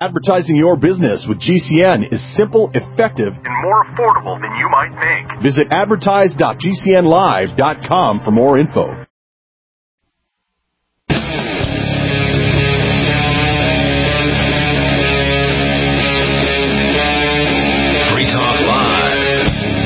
Advertising your business with GCN is simple, effective, and more affordable than you might think. Visit advertise.gcnlive.com for more info. Free Talk Live.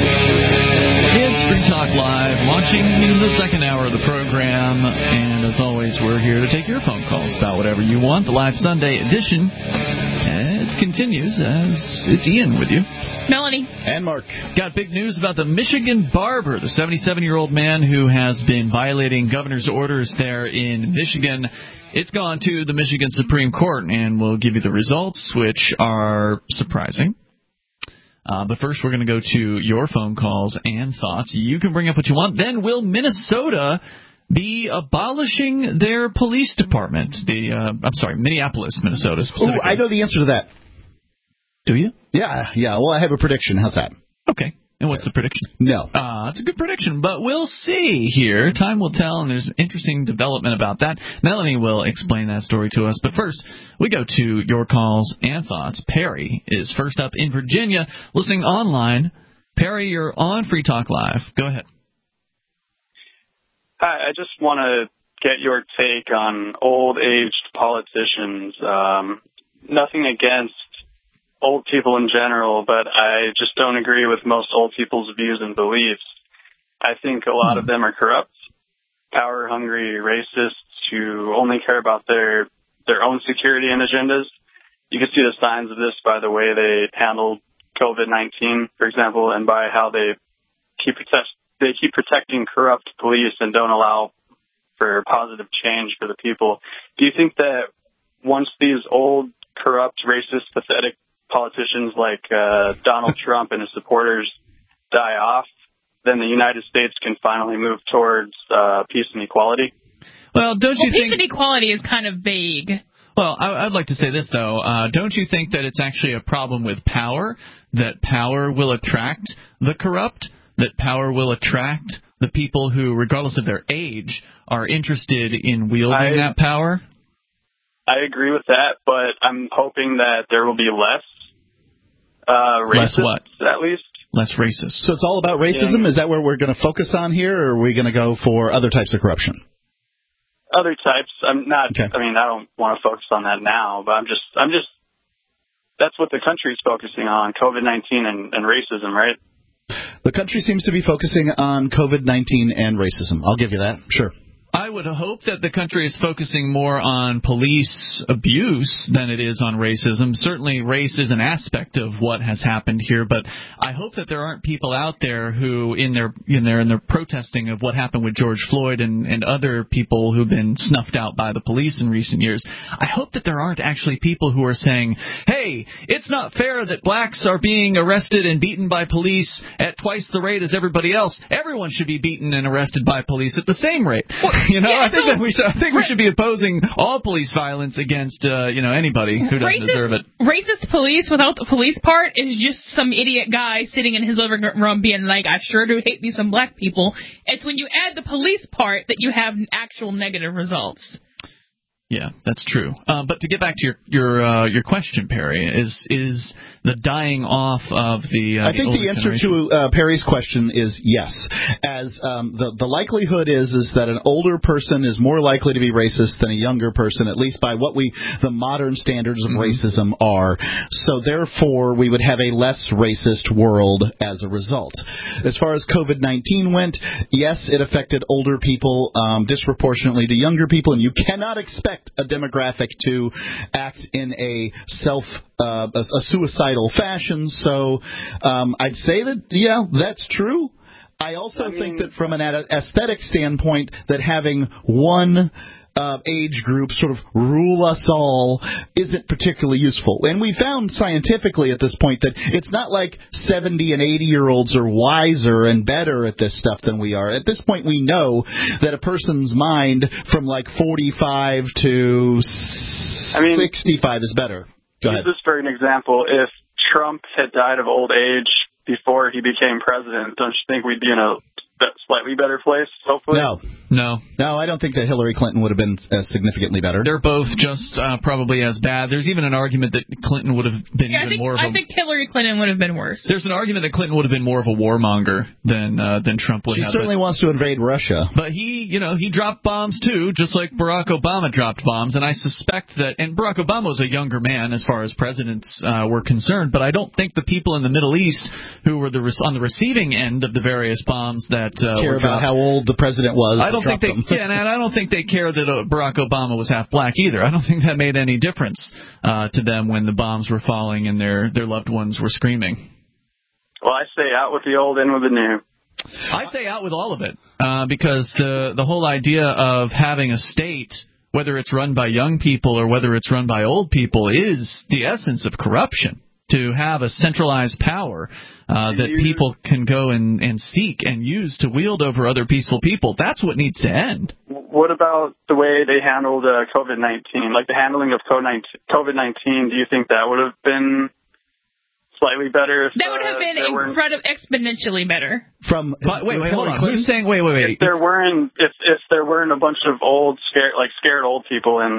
It's Free Talk Live, launching the second hour of the program. And as always, we're here to take your phone calls about whatever you want. The live Sunday edition. It continues as it's Ian with you. Melanie. And Mark. Got big news about the Michigan barber, the 77-year-old man who has been violating governor's orders there in Michigan. It's gone to the Michigan Supreme Court, and we'll give you the results, which are surprising. But first, we're going to go to your phone calls and thoughts. You can bring up what you want. Then will Minnesota be abolishing their police department? Minneapolis, Minnesota specifically. Oh, I know the answer to that. Do you? Yeah. Well, I have a prediction. How's that? Okay. And what's the prediction? No. It's a good prediction, but we'll see here. Time will tell, and there's an interesting development about that. Melanie will explain that story to us. But first, we go to your calls and thoughts. Perry is first up in Virginia, listening online. Perry, you're on Free Talk Live. Go ahead. Hi, I just want to get your take on old-aged politicians. Nothing against old people in general, but I just don't agree with most old people's views and beliefs. I think a lot of them are corrupt, power-hungry racists who only care about their own security and agendas. You can see the signs of this by the way they handled COVID-19, for example, and by how they keep protecting corrupt police and don't allow for positive change for the people. Do you think that once these old, corrupt, racist, pathetic politicians like Donald Trump and his supporters die off, then the United States can finally move towards peace and equality? Well, don't you think... peace and equality is kind of vague. Well, I'd like to say this, though. Don't you think that it's actually a problem with power, that power will attract the corrupt, that power will attract the people who, regardless of their age, are interested in wielding that power? I agree with that, but I'm hoping that there will be less racist, less what? At least. Less racist. So it's all about racism? Yeah. Is that where we're going to focus on here, or are we going to go for other types of corruption? Other types. I'm not. Okay. I mean, I don't want to focus on that now, but I'm just. That's what the country's focusing on: COVID-19 and racism, right? The country seems to be focusing on COVID-19 and racism. I'll give you that. Sure. I would hope that the country is focusing more on police abuse than it is on racism. Certainly race is an aspect of what has happened here, but I hope that there aren't people out there who in their protesting of what happened with George Floyd and other people who've been snuffed out by the police in recent years. I hope that there aren't actually people who are saying, hey, it's not fair that blacks are being arrested and beaten by police at twice the rate as everybody else. Everyone should be beaten and arrested by police at the same rate. I think we should be opposing all police violence against anybody who doesn't deserve it. Racist police without the police part is just some idiot guy sitting in his living room being like, I sure do hate me some black people. It's when you add the police part that you have actual negative results. Yeah, that's true. But to get back to your question, Perry, is the dying off of the I think the answer to Perry's question is yes. As the likelihood is that an older person is more likely to be racist than a younger person, at least by what the modern standards of racism are. So therefore, we would have a less racist world as a result. As far as COVID-19 went, yes, it affected older people disproportionately to younger people, and you cannot expect a demographic to act in a suicidal fashion. So I'd say that, yeah, that's true. I also think that from an aesthetic standpoint, that having one age group sort of rule us all isn't particularly useful. And we found scientifically at this point that it's not like 70 and 80-year-olds are wiser and better at this stuff than we are. At this point, we know that a person's mind from like 45 to 65 is better. Go ahead. Just for an example, if Trump had died of old age before he became president, don't you think we'd be in a slightly better place, hopefully? No. No, I don't think that Hillary Clinton would have been significantly better. They're both just probably as bad. There's even an argument that Clinton would have been more of a... I think Hillary Clinton would have been worse. There's an argument that Clinton would have been more of a warmonger than Trump would have. She certainly wants to invade Russia. But he dropped bombs too, just like Barack Obama dropped bombs. And I suspect that... And Barack Obama was a younger man as far as presidents were concerned, but I don't think the people in the Middle East who were on the receiving end of the various bombs that care about how old the president was. I don't think they and I don't think they care that Barack Obama was half black either. I don't think that made any difference to them when the bombs were falling and their loved ones were screaming. Well, I say out with the old, in with the new. I say out with all of it because the whole idea of having a state, whether it's run by young people or whether it's run by old people, is the essence of corruption. To have a centralized power that people can go and seek and use to wield over other peaceful people, that's what needs to end. What about the way they handled COVID-19? Like the handling of COVID-19, do you think that would have been slightly better? That would have been exponentially better. Wait, hold on. Who's saying wait? If there weren't a bunch of scared old people in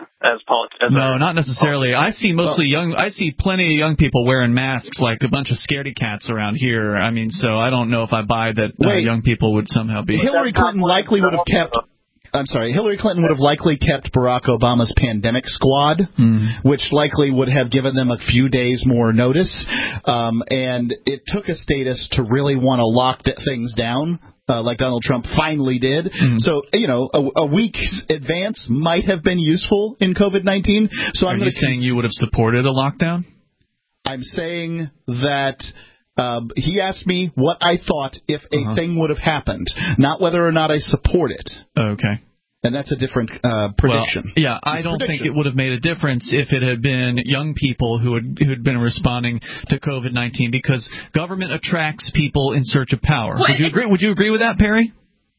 No, not necessarily. I see mostly young. I see plenty of young people wearing masks like a bunch of scaredy cats around here. I mean, so I don't know if I buy that young people would somehow be. Hillary Clinton likely would have kept. I'm sorry, Hillary Clinton would have likely kept Barack Obama's pandemic squad, which likely would have given them a few days more notice. And it took a statist to really want to lock things down, like Donald Trump finally did. So, a week's advance might have been useful in COVID-19. So Are you saying you would have supported a lockdown? I'm saying that... he asked me what I thought if a thing would have happened, not whether or not I support it. Okay. And that's a different prediction. Well, I don't think it would have made a difference if it had been young people who had been responding to COVID-19, because government attracts people in search of power. Would you agree with that, Perry?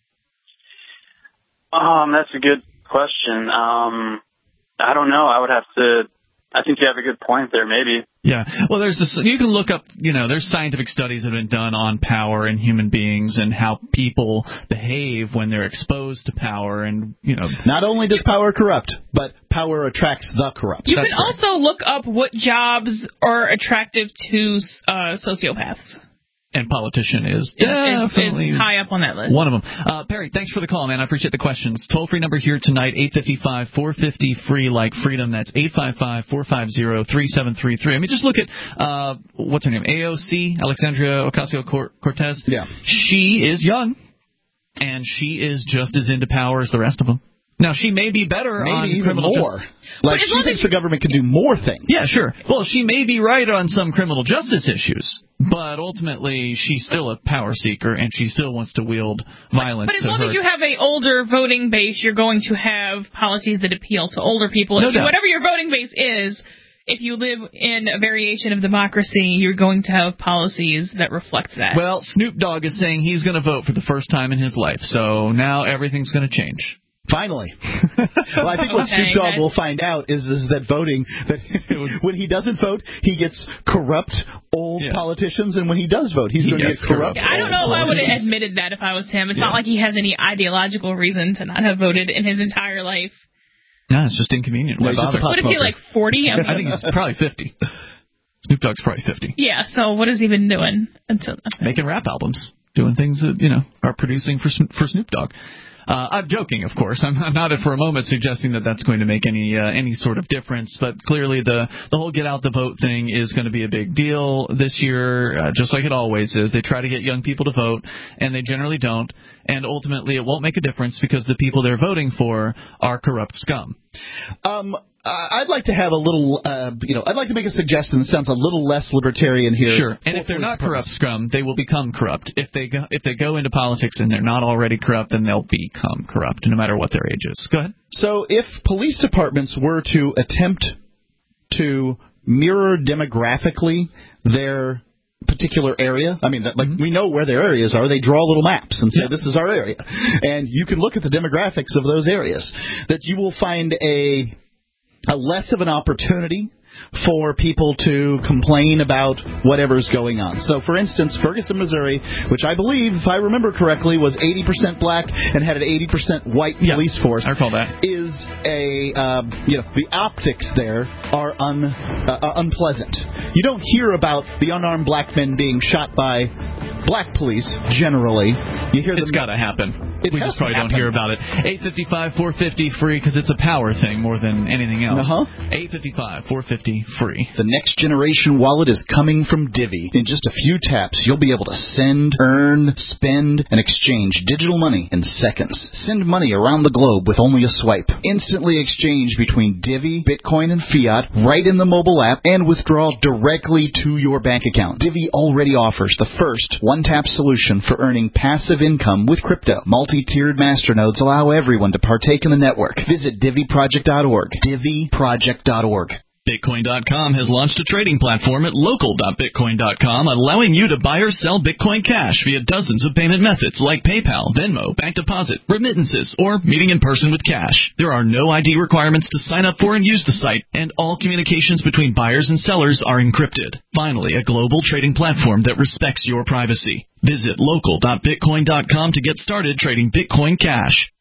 That's a good question. I don't know. I think you have a good point there, maybe. Yeah. Well, there's this. You can look up. There's scientific studies that have been done on power and human beings and how people behave when they're exposed to power. And not only does power corrupt, but power attracts the corrupt. You can also look up what jobs are attractive to sociopaths. And politician is definitely is high up on that list. One of them. Perry, thanks for the call, man. I appreciate the questions. Toll-free number here tonight, 855-450-FREE, like freedom. That's 855-450-3733. I mean, just look at, what's her name, AOC, Alexandria Ocasio-Cortez. Yeah. She is young, and she is just as into power as the rest of them. Now, she may be better maybe on even criminal more. She thinks the government can do more things. Yeah, sure. Well, she may be right on some criminal justice issues, but ultimately she's still a power seeker, and she still wants to wield violence. But as long as you have an older voting base, you're going to have policies that appeal to older people. Whatever your voting base is, if you live in a variation of democracy, you're going to have policies that reflect that. Well, Snoop Dogg is saying he's going to vote for the first time in his life, so now everything's going to change. Finally. Well, I think what Snoop Dogg will find out is that voting, when he doesn't vote, he gets corrupt old politicians, and when he does vote, he's going to get corrupt. I don't know if I would have admitted that if I was him. It's not like he has any ideological reason to not have voted in his entire life. No, it's just inconvenient. What is he, like 40? I think he's probably 50. Snoop Dogg's probably 50. Yeah, so what has he been doing? Making rap albums. Doing things that, are producing for Snoop Dogg. I'm joking, of course. I'm not for a moment suggesting that that's going to make any sort of difference, but clearly the whole get out the vote thing is going to be a big deal this year, just like it always is. They try to get young people to vote, and they generally don't, and ultimately it won't make a difference because the people they're voting for are corrupt scum. I'd like to have a little, I'd like to make a suggestion that sounds a little less libertarian here. Sure. And if they're not corrupt scum, they will become corrupt. If they go into politics and they're not already corrupt, then they'll become corrupt, no matter what their age is. Go ahead. So if police departments were to attempt to mirror demographically their particular area, I mean, we know where their areas are. They draw little maps and say, this is our area. And you can look at the demographics of those areas, that you will find a less of an opportunity for people to complain about whatever's going on. So, for instance, Ferguson, Missouri, which I believe, if I remember correctly, was 80% black and had an 80% white police force. I recall that. Is the optics there are unpleasant. You don't hear about the unarmed black men being shot by black police, generally. You hear it's got to happen. We just probably don't hear about it. 855-450-FREE, because it's a power thing more than anything else. 855-450-FREE. The next generation wallet is coming from Divvy. In just a few taps, you'll be able to send, earn, spend, and exchange digital money in seconds. Send money around the globe with only a swipe. Instantly exchange between Divvy, Bitcoin, and fiat right in the mobile app, and withdraw directly to your bank account. Divvy already offers the first one-tap solution for earning passive income with crypto. Multi-tiered masternodes allow everyone to partake in the network. Visit DivvyProject.org. DivvyProject.org. Bitcoin.com has launched a trading platform at local.bitcoin.com, allowing you to buy or sell Bitcoin Cash via dozens of payment methods like PayPal, Venmo, bank deposit, remittances, or meeting in person with cash. There are no ID requirements to sign up for and use the site, and all communications between buyers and sellers are encrypted. Finally, a global trading platform that respects your privacy. Visit local.bitcoin.com to get started trading Bitcoin Cash.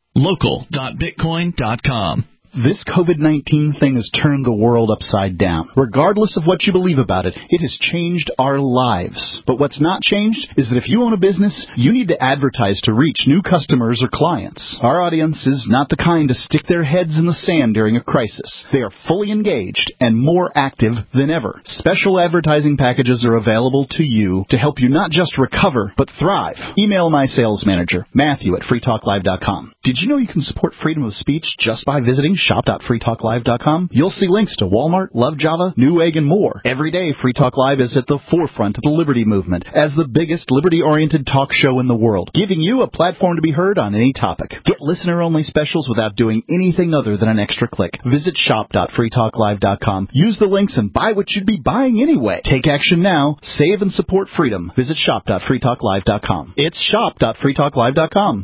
Local.bitcoin.com. This COVID-19 thing has turned the world upside down. Regardless of what you believe about it, it has changed our lives. But what's not changed is that if you own a business, you need to advertise to reach new customers or clients. Our audience is not the kind to stick their heads in the sand during a crisis. They are fully engaged and more active than ever. Special advertising packages are available to you to help you not just recover, but thrive. Email my sales manager, Matthew at freetalklive.com. Did you know you can support freedom of speech just by visiting shop.freetalklive.com? You'll see links to Walmart, Love Java, Newegg, and more. Every day, Free Talk Live is at the forefront of the liberty movement as the biggest liberty-oriented talk show in the world, giving you a platform to be heard on any topic. Get listener-only specials without doing anything other than an extra click. Visit shop.freetalklive.com. Use the links and buy what you'd be buying anyway. Take action now. Save and support freedom. Visit shop.freetalklive.com. It's shop.freetalklive.com.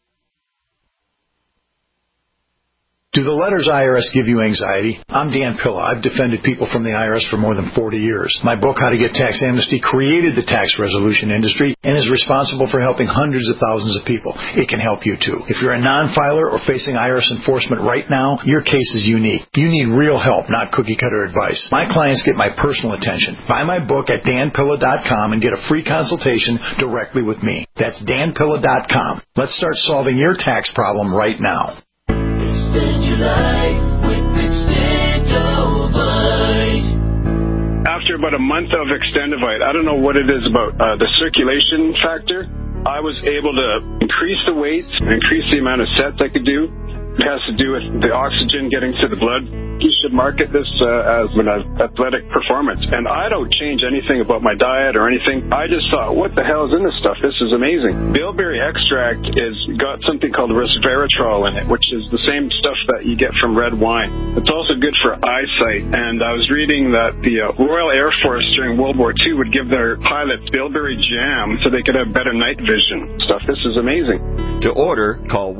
Do the letters IRS give you anxiety? I'm Dan Pilla. I've defended people from the IRS for more than 40 years. My book, How to Get Tax Amnesty, created the tax resolution industry and is responsible for helping hundreds of thousands of people. It can help you, too. If you're a non-filer or facing IRS enforcement right now, your case is unique. You need real help, not cookie-cutter advice. My clients get my personal attention. Buy my book at danpilla.com and get a free consultation directly with me. That's danpilla.com. Let's start solving your tax problem right now. Extend your life with Extendovite. After about a month of Extendovite, I don't know what it is about the circulation factor. I was able to increase the weight, increase the amount of sets I could do. It has to do with the oxygen getting to the blood. You should market this as an athletic performance. And I don't change anything about my diet or anything. I just thought, what the hell is in this stuff? This is amazing. Bilberry extract is got something called resveratrol in it, which is the same stuff that you get from red wine. It's also good for eyesight. And I was reading that the Royal Air Force during World War II would give their pilots bilberry jam so they could have better night vision. Stuff. This is amazing. To order, call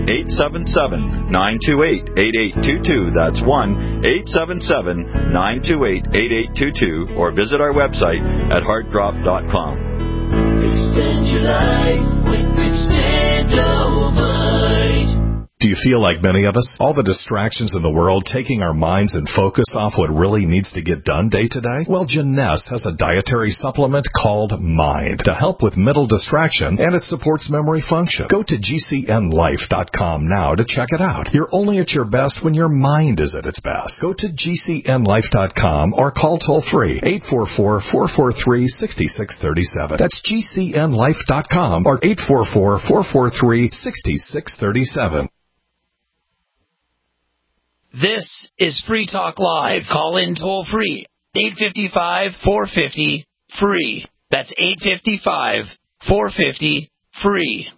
1-877-928-8822. That's 1-877-928-8822, or visit our website at heartdrop.com. Extend your life with Extendovite. Do you feel like many of us? All the distractions in the world taking our minds and focus off what really needs to get done day to day? Well, Jeunesse has a dietary supplement called Mind to help with mental distraction, and it supports memory function. Go to GCNlife.com now to check it out. You're only at your best when your mind is at its best. Go to GCNlife.com or call toll-free 844-443-6637. That's GCNlife.com or 844-443-6637. This is Free Talk Live. Call in toll free. 855-450-FREE. That's 855-450-FREE.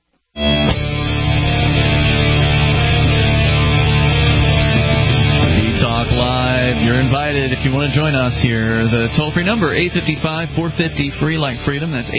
Free Talk Live. You're invited if you want to join us here. The toll-free number, 855-450-FREE, like freedom. That's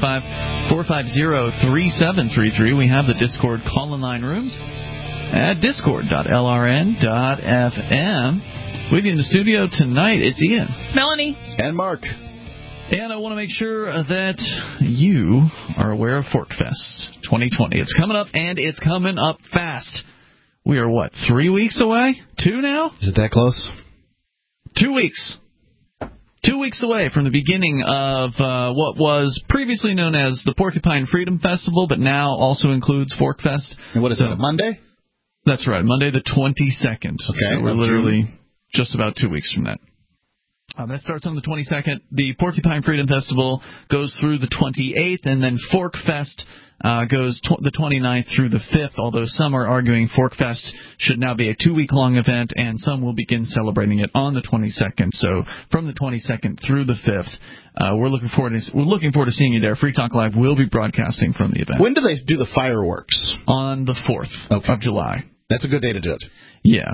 855-450-3733. We have the Discord call-in line rooms at discord.lrn.fm. With you in the studio tonight, it's Ian. Melanie. And Mark. And I want to make sure that you are aware of ForkFest 2020. It's coming up, and it's coming up fast. We are, 3 weeks away? 2 now? Is it that close? 2 weeks. 2 weeks away from the beginning of what was previously known as the Porcupine Freedom Festival, but now also includes ForkFest. And what is that, Monday? That's right, Monday the 22nd. Okay. So we're literally just about 2 weeks from that. That starts on the 22nd. The Porcupine Freedom Festival goes through the 28th, and then ForkFest goes the 29th through the 5th, although some are arguing ForkFest should now be a 2-week-long event, and some will begin celebrating it on the 22nd. So from the 22nd through the 5th, we're looking forward to seeing you there. Free Talk Live will be broadcasting from the event. When do they do the fireworks? On the 4th of July. That's a good day to do it. Yeah.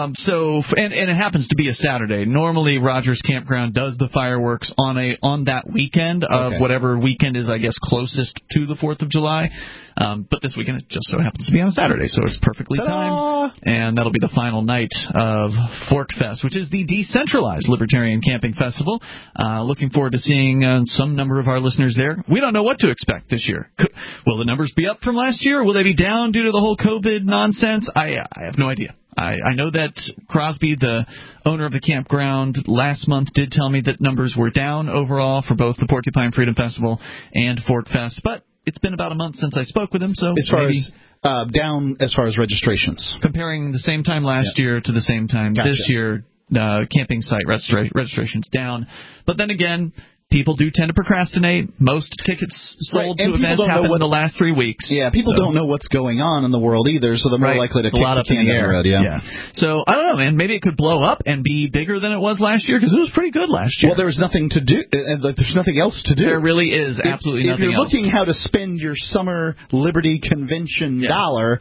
And it happens to be a Saturday. Normally, Rogers Campground does the fireworks on that weekend of whatever weekend is, I guess, closest to the 4th of July. But this weekend it just so happens to be on a Saturday, so it's perfectly timed. And that'll be the final night of ForkFest, which is the decentralized Libertarian Camping Festival. Looking forward to seeing some number of our listeners there. We don't know what to expect this year. Will the numbers be up from last year? Will they be down due to the whole COVID nonsense? I have no idea. I know that Crosby, the owner of the campground, last month did tell me that numbers were down overall for both the Porcupine Freedom Festival and ForkFest, but it's been about a month since I spoke with him, so as far as down as far as registrations. Comparing the same time last year to the same time this year, camping site registrations down. But then again, people do tend to procrastinate. Most tickets sold to events happen in the last 3 weeks. Yeah, people don't know what's going on in the world either, so they're more likely to kick the can down the road. Yeah. So, I don't know, man. Maybe it could blow up and be bigger than it was last year, because it was pretty good last year. Well, there was nothing to do. There's nothing else to do. There really is absolutely nothing else. If you're looking how to spend your summer Liberty Convention dollar,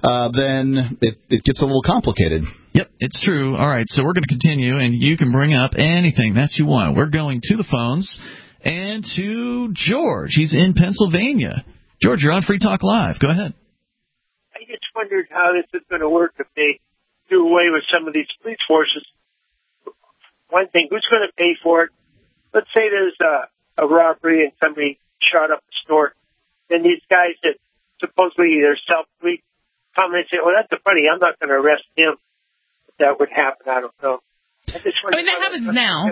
then it gets a little complicated. Yep, it's true. All right, so we're going to continue, and you can bring up anything that you want. We're going to the phones and to George. He's in Pennsylvania. George, you're on Free Talk Live. Go ahead. I just wondered how this is going to work if they do away with some of these police forces. One thing, who's going to pay for it? Let's say there's a robbery and somebody shot up the store. Then these guys that supposedly they're self-police come and say, well, that's funny, I'm not going to arrest him. That would happen. I don't know. That happens now.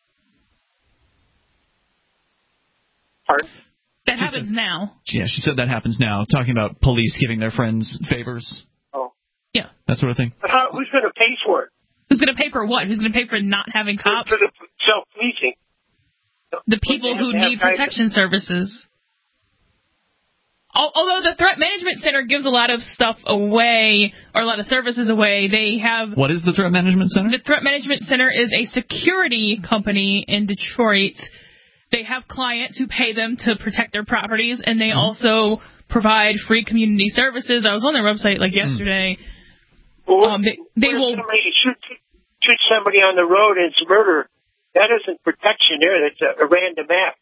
Pardon? That happens now. Yeah, she said that happens now. Talking about police giving their friends favors. Oh. Yeah. That sort of thing. But who's going to pay for it? Who's going to pay for what? Who's going to pay for not having cops? For the self-policing. The people who need protection services. Although the Threat Management Center gives a lot of stuff away, or a lot of services away, they have... What is the Threat Management Center? The Threat Management Center is a security company in Detroit. They have clients who pay them to protect their properties, and they also provide free community services. I was on their website yesterday. Well, they will... Somebody shoot somebody on the road and it's murder. That isn't protection there. That's a random act.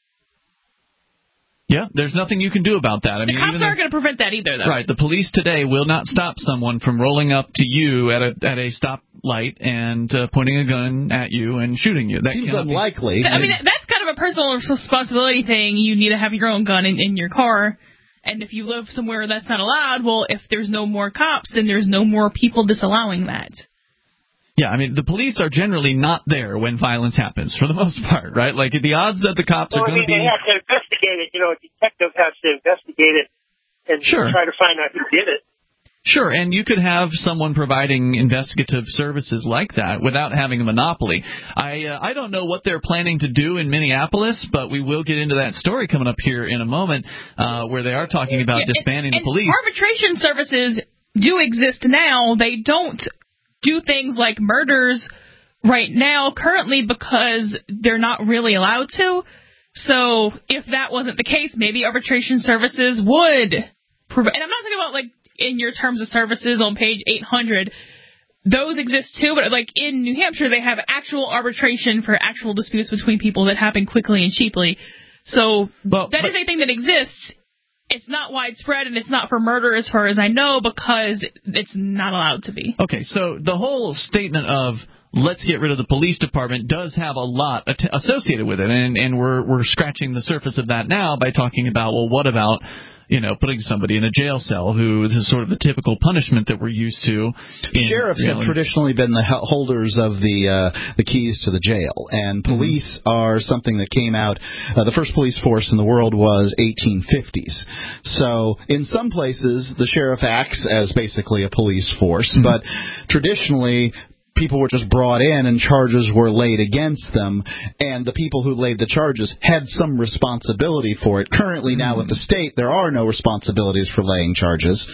Yeah, there's nothing you can do about that. The cops aren't going to prevent that either, though. Right. The police today will not stop someone from rolling up to you at a stoplight and pointing a gun at you and shooting you. That seems unlikely. I mean, that's kind of a personal responsibility thing. You need to have your own gun in your car. And if you live somewhere that's not allowed, well, if there's no more cops, then there's no more people disallowing that. Yeah, I mean, the police are generally not there when violence happens, for the most part, right? Like, the odds that the cops are going to be... They have to investigate it. A detective has to investigate it and try to find out who did it. Sure, and you could have someone providing investigative services like that without having a monopoly. I don't know what they're planning to do in Minneapolis, but we will get into that story coming up here in a moment, where they are talking about disbanding the police. Arbitration services do exist now. They don't do things like murders right now currently because they're not really allowed to. So if that wasn't the case, maybe arbitration services would. And I'm not talking about in your terms of services on page 800. Those exist too, but in New Hampshire they have actual arbitration for actual disputes between people that happen quickly and cheaply. So that is a thing that exists. It's not widespread, and it's not for murder as far as I know, because it's not allowed to be. Okay, so the whole statement of let's get rid of the police department does have a lot associated with it, and we're scratching the surface of that now by talking about, well, what about putting somebody in a jail cell who this is sort of the typical punishment that we're used to. Sheriffs have traditionally been the holders of the keys to the jail, and police are something that came out. The first police force in the world was 1850s. So in some places, the sheriff acts as basically a police force, but traditionally, people were just brought in and charges were laid against them, and the people who laid the charges had some responsibility for it. Currently now with the state, there are no responsibilities for laying charges.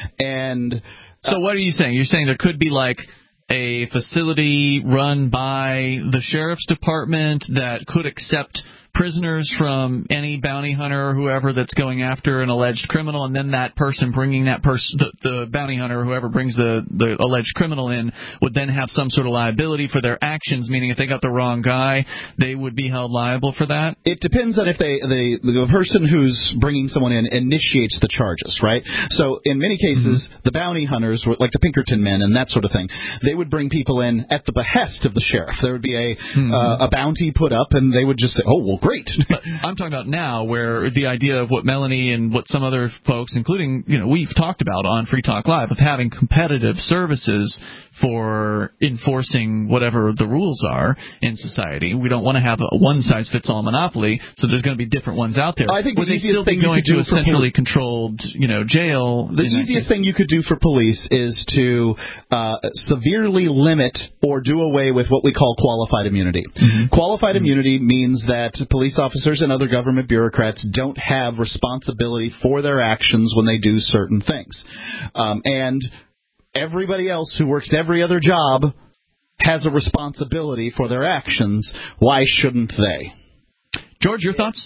And so what are you saying? You're saying there could be like a facility run by the sheriff's department that could accept prisoners from any bounty hunter or whoever that's going after an alleged criminal, and then that person bringing that person, the bounty hunter or whoever brings the alleged criminal in, would then have some sort of liability for their actions, meaning if they got the wrong guy, they would be held liable for that? It depends on if the person who's bringing someone in initiates the charges, right? So in many cases, the bounty hunters, like the Pinkerton men and that sort of thing, they would bring people in at the behest of the sheriff. There would be a bounty put up, and they would just say, oh, well, great. But I'm talking about now, where the idea of what Melanie and what some other folks, including, we've talked about on Free Talk Live, of having competitive services for enforcing whatever the rules are in society. We don't want to have a one-size-fits-all monopoly, so there's going to be different ones out there. I think the easiest thing going to a centrally controlled, jail. The easiest thing you could do for police is to severely limit or do away with what we call qualified immunity. Qualified immunity means that police officers and other government bureaucrats don't have responsibility for their actions when they do certain things. And everybody else who works every other job has a responsibility for their actions. Why shouldn't they? George, your thoughts?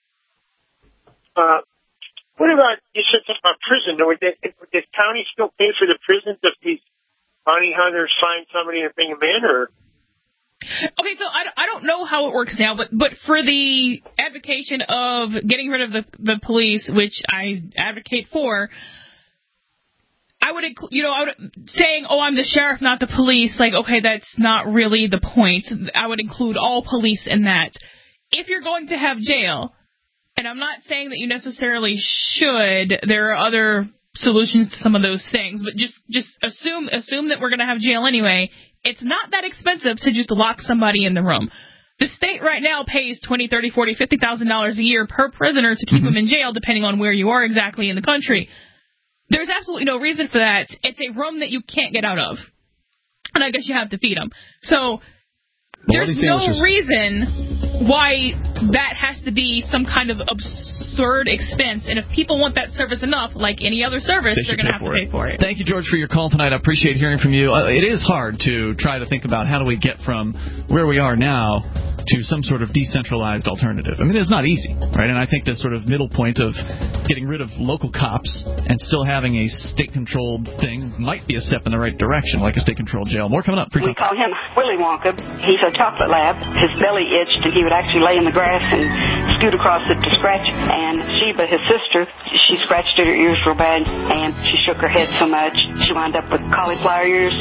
What about, you said something about prison. Would the county still pay for the prisons if these bounty hunters find somebody and bring them in, or? Okay, so I don't know how it works now, but for the advocation of getting rid of the police, which I advocate for, I would saying, oh, I'm the sheriff, not the police, like, okay, that's not really the point. I would include all police in that. If you're going to have jail, and I'm not saying that you necessarily should, there are other solutions to some of those things, but just assume that we're going to have jail anyway. It's not that expensive to just lock somebody in the room. The state right now pays $20,000, $30,000, $40,000, $50,000 a year per prisoner to keep them in jail, depending on where you are exactly in the country. There's absolutely no reason for that. It's a room that you can't get out of. And I guess you have to feed them. So there's no reason why that has to be some kind of absurd expense. And if people want that service enough, like any other service, they're going to have to pay for it. Thank you, George, for your call tonight. I appreciate hearing from you. It is hard to try to think about how do we get from where we are now to some sort of decentralized alternative. I mean, it's not easy, right? And I think this sort of middle point of getting rid of local cops and still having a state-controlled thing might be a step in the right direction, like a state-controlled jail. More coming up. We call him Willy Wonka. He's a chocolate lab. His belly itched, and he would actually lay in the grass and scoot across it to scratch. And Sheba, his sister, she scratched at her ears real bad, and she shook her head so much, she wound up with cauliflower ears.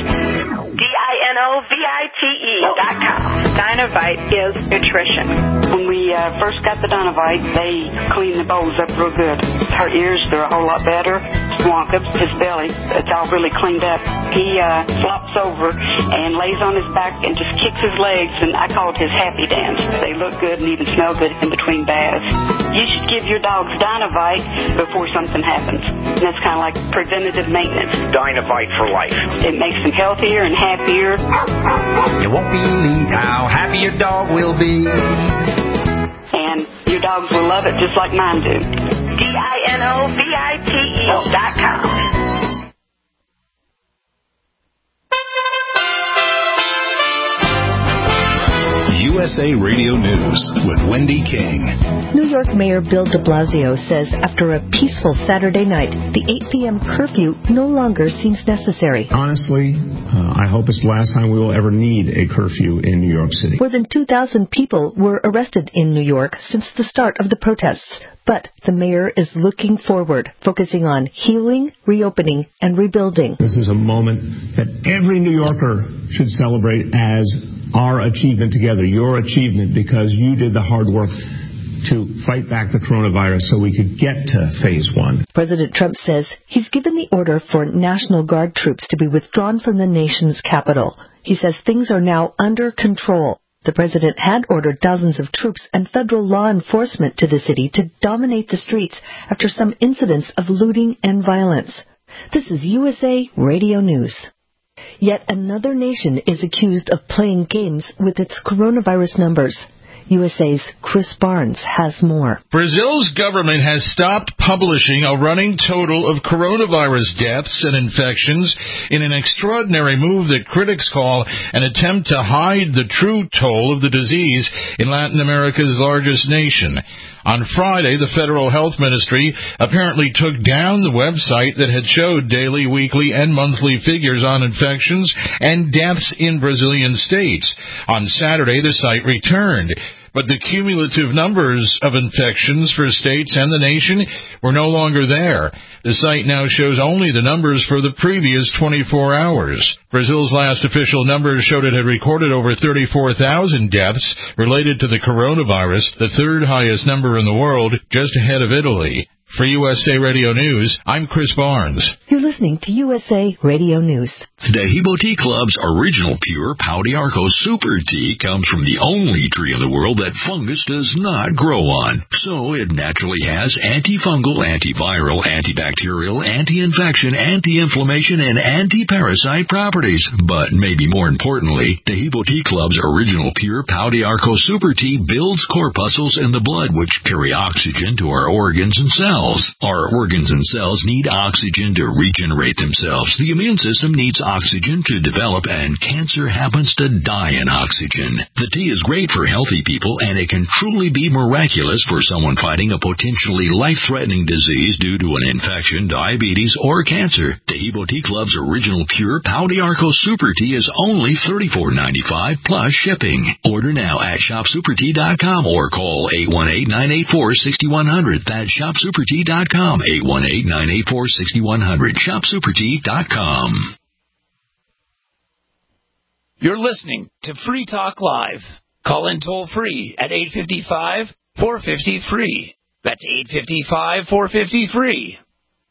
DINOVITE.com. Dinovite is nutrition. When we first got the Dinovite, they cleaned the bowls up real good. Her ears, they're a whole lot better. Wonka, his belly, it's all really cleaned up. He flops over and lays on his back and just kicks his legs, and I call it his happy dance. They look good and even smell good in between baths. You should give your dogs Dinovite before something happens. And that's kind of like preventative maintenance. Dinovite for life. It makes them healthier and happier. You won't believe how happy your dog will be. And your dogs will love it just like mine do. DINOVITE.com. USA Radio News with Wendy King. New York Mayor Bill de Blasio says after a peaceful Saturday night, the 8 p.m. curfew no longer seems necessary. Honestly, I hope it's the last time we will ever need a curfew in New York City. More than 2,000 people were arrested in New York since the start of the protests. But the mayor is looking forward, focusing on healing, reopening, and rebuilding. This is a moment that every New Yorker should celebrate as our achievement together, your achievement, because you did the hard work to fight back the coronavirus so we could get to phase one. President Trump says he's given the order for National Guard troops to be withdrawn from the nation's capital. He says things are now under control. The president had ordered dozens of troops and federal law enforcement to the city to dominate the streets after some incidents of looting and violence. This is USA Radio News. Yet another nation is accused of playing games with its coronavirus numbers. USA's Chris Barnes has more. Brazil's government has stopped publishing a running total of coronavirus deaths and infections in an extraordinary move that critics call an attempt to hide the true toll of the disease in Latin America's largest nation. On Friday, the Federal Health Ministry apparently took down the website that had showed daily, weekly, and monthly figures on infections and deaths in Brazilian states. On Saturday, the site returned. But the cumulative numbers of infections for states and the nation were no longer there. The site now shows only the numbers for the previous 24 hours. Brazil's last official numbers showed it had recorded over 34,000 deaths related to the coronavirus, the third highest number in the world, just ahead of Italy. For USA Radio News, I'm Chris Barnes. You're listening to USA Radio News. Dehibo Tea Club's original pure Pau d'Arco Super Tea comes from the only tree in the world that fungus does not grow on. So it naturally has antifungal, antiviral, antibacterial, anti-infection, anti-inflammation, and anti-parasite properties. But maybe more importantly, Dehibo Tea Club's original pure Pau d'Arco Super Tea builds corpuscles in the blood which carry oxygen to our organs and cells. Our organs and cells need oxygen to regenerate themselves. The immune system needs oxygen to develop, and cancer happens to die in oxygen. The tea is great for healthy people, and it can truly be miraculous for someone fighting a potentially life-threatening disease due to an infection, diabetes, or cancer. Dehibo Tea Club's original pure Pau d'Arco Super Tea is only $34.95 plus shipping. Order now at shopsupertea.com or call 818-984-6100. That's shopsupertea.com, 818-984-6100, shopsupertea.com. You're listening to Free Talk Live. Call in toll free at 855-450-FREE. That's 855-450-FREE.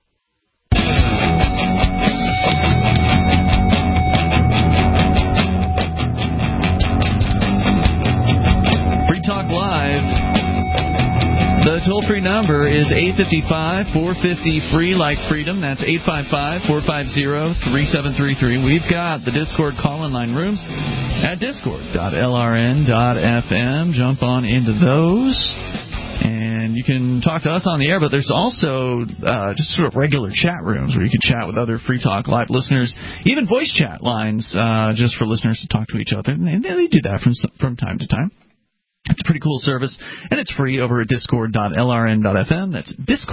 Free Talk Live. The toll-free number is 855-450-FREE, like freedom. That's 855-450-3733. We've got the Discord call-in line rooms at discord.lrn.fm. Jump on into those, and you can talk to us on the air, but there's also just sort of regular chat rooms where you can chat with other Free Talk Live listeners, even voice chat lines just for listeners to talk to each other. And they do that from time to time. It's a pretty cool service, and it's free over at discord.lrn.fm. That's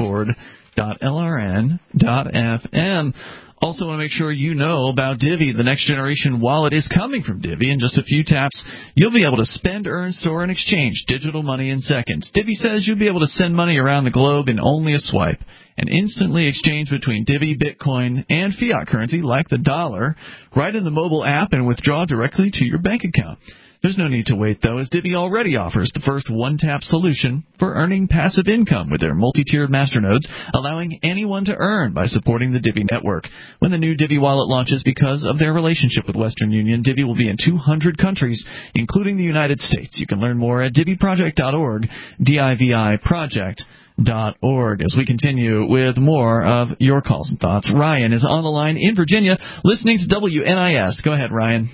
discord.lrn.fm. Also want to make sure you know about Divvy. The next generation wallet is coming from Divvy. In just a few taps, you'll be able to spend, earn, store, and exchange digital money in seconds. Divvy says you'll be able to send money around the globe in only a swipe and instantly exchange between Divvy, Bitcoin, and fiat currency like the dollar right in the mobile app and withdraw directly to your bank account. There's no need to wait, though, as Divvy already offers the first one-tap solution for earning passive income with their multi-tiered masternodes, allowing anyone to earn by supporting the Divvy network. When the new Divvy wallet launches, because of their relationship with Western Union, Divvy will be in 200 countries, including the United States. You can learn more at DivvyProject.org, DIVIProject.org. As we continue with more of your calls and thoughts, Ryan is on the line in Virginia, listening to WNIS. Go ahead, Ryan.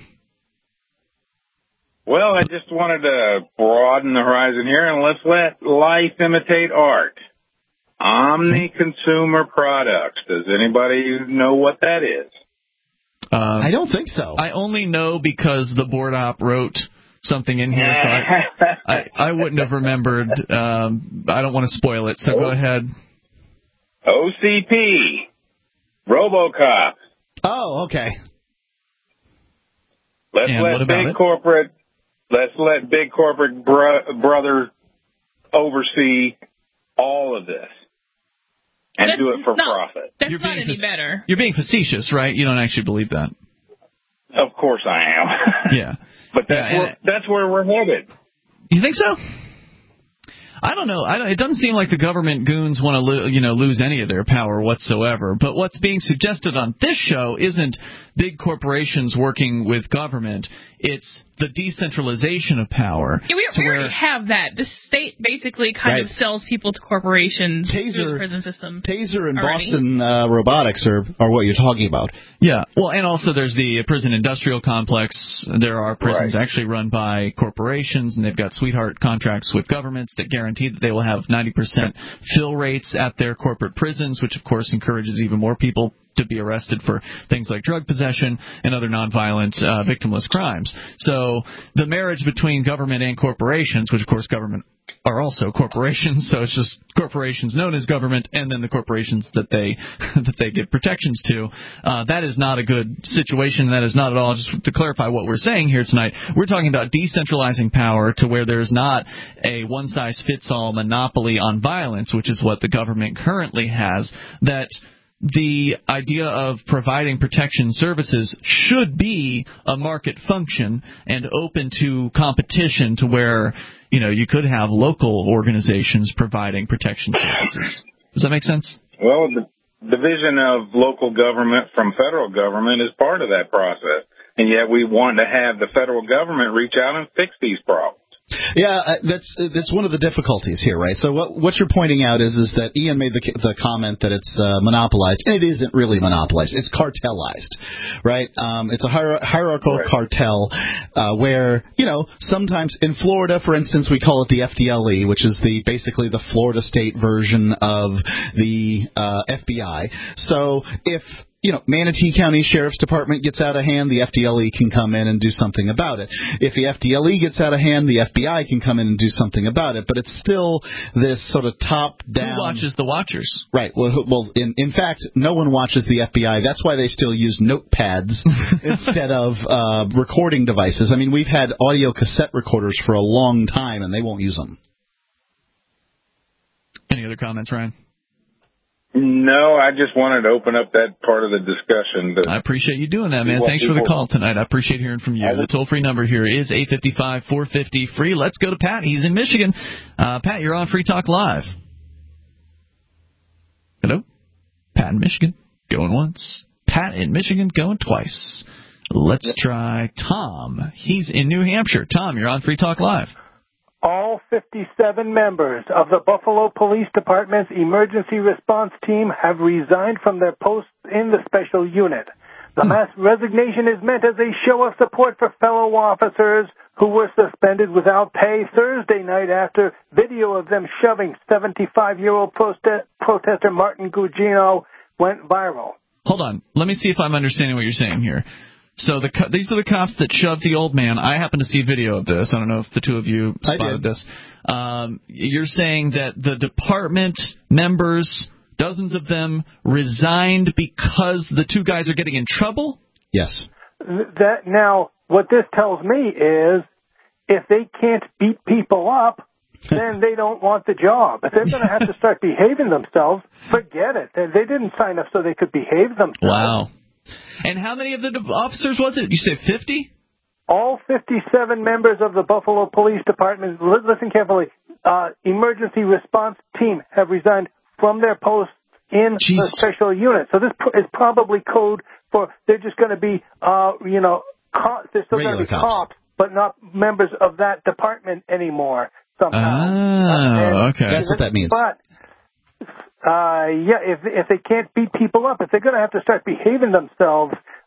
Well, I just wanted to broaden the horizon here, and let's let life imitate art. Omni-consumer products. Does anybody know what that is? I don't think so. I only know because the board op wrote something in here, so I wouldn't have remembered. I don't want to spoil it, so go ahead. OCP, RoboCop. Oh, okay. Let's let big corporate brother oversee all of this and do it for profit. That's not any better. You're being facetious, right? You don't actually believe that. Of course I am. Yeah. But that's where we're headed. You think so? I don't know. It doesn't seem like the government goons want to lose any of their power whatsoever. But what's being suggested on this show isn't big corporations working with government. It's the decentralization of power. Yeah, we already have that. The state basically kind of sells people to corporations through the prison system. Taser and Boston Robotics are what you're talking about. Yeah. Well, and also there's the prison industrial complex. There are prisons actually run by corporations, and they've got sweetheart contracts with governments that guarantee that they will have 90% fill rates at their corporate prisons, which, of course, encourages even more people to be arrested for things like drug possession and other nonviolent, victimless crimes. So the marriage between government and corporations, which, of course, government are also corporations, so it's just corporations known as government and then the corporations that they give protections to, that is not a good situation. That is not at all, just to clarify what we're saying here tonight, we're talking about decentralizing power to where there's not a one-size-fits-all monopoly on violence, which is what the government currently has, that the idea of providing protection services should be a market function and open to competition to where, you could have local organizations providing protection services. Does that make sense? Well, the division of local government from federal government is part of that process. And yet we want to have the federal government reach out and fix these problems. Yeah, that's one of the difficulties here, right? So what you're pointing out is that Ian made the comment that it's monopolized, and it isn't really monopolized. It's cartelized, right? It's a hierarchical cartel where, sometimes in Florida, for instance, we call it the FDLE, which is basically the Florida state version of the FBI. So if Manatee County Sheriff's Department gets out of hand, the FDLE can come in and do something about it. If the FDLE gets out of hand, the FBI can come in and do something about it. But it's still this sort of top-down... Who watches the watchers? Right. Well, in fact, no one watches the FBI. That's why they still use notepads instead of recording devices. I mean, we've had audio cassette recorders for a long time, and they won't use them. Any other comments, Ryan? No, I just wanted to open up that part of the discussion. I appreciate you doing that, man. Thanks for the call tonight. I appreciate hearing from you. The toll-free number here is 855-450-FREE. Let's go to Pat. He's in Michigan. Pat, you're on Free Talk Live. Hello? Pat in Michigan. Going once. Pat in Michigan. Going twice. Let's try Tom. He's in New Hampshire. Tom, you're on Free Talk Live. All 57 members of the Buffalo Police Department's emergency response team have resigned from their posts in the special unit. The mass resignation is meant as a show of support for fellow officers who were suspended without pay Thursday night after video of them shoving 75-year-old protester Martin Gugino went viral. Hold on. Let me see if I'm understanding what you're saying here. So these are the cops that shoved the old man. I happen to see video of this. I don't know if the two of you spotted this. You're saying that the department members, dozens of them, resigned because the two guys are getting in trouble? Yes. Now, what this tells me is if they can't beat people up, then they don't want the job. If they're going to have to start behaving themselves, forget it. They didn't sign up so they could behave themselves. Wow. And how many of the officers was it? You said 50? All 57 members of the Buffalo Police Department, listen carefully, emergency response team have resigned from their posts in the special unit. So this is probably code for they're just going to be, they're still going to be cops, but not members of that department anymore somehow. Okay. That's what that means. But if they can't beat people up, if they're going to have to start behaving themselves,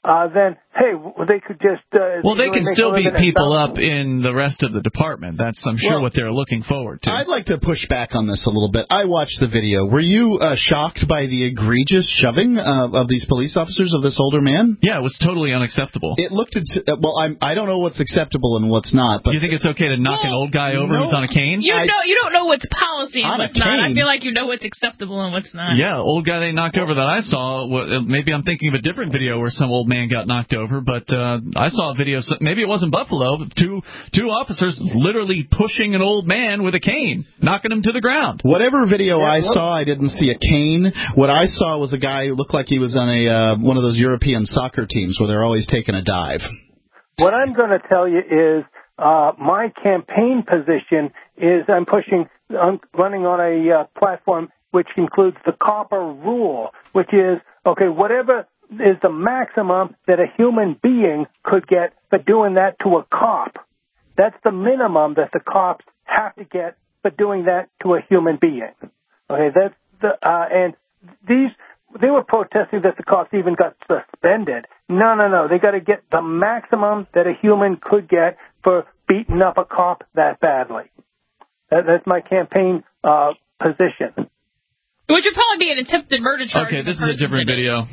then, hey, they could just... well, they can still beat people up in the rest of the department. That's, I'm sure, what they're looking forward to. I'd like to push back on this a little bit. I watched the video. Were you shocked by the egregious shoving of these police officers of this older man? Yeah, it was totally unacceptable. It looked... I don't know what's acceptable and what's not. But you think it's okay to knock an old guy over who's on a cane? You don't know what's policy and what's not. I feel like you know what's acceptable and what's not. Yeah, old guy they knocked over that I saw, maybe I'm thinking of a different video where some old man got knocked over, but I saw a video, maybe it wasn't Buffalo, two officers literally pushing an old man with a cane, knocking him to the ground. Whatever video I saw, I didn't see a cane. What I saw was a guy who looked like he was on one of those European soccer teams where they're always taking a dive. What I'm going to tell you is my campaign position is I'm running on a platform which includes the copper rule, which is, okay, whatever is the maximum that a human being could get for doing that to a cop. That's the minimum that the cops have to get for doing that to a human being. Okay, that's and they were protesting that the cops even got suspended. No. They got to get the maximum that a human could get for beating up a cop that badly. That's my campaign position. Which would probably be an attempted murder charge. Okay, this is a different video.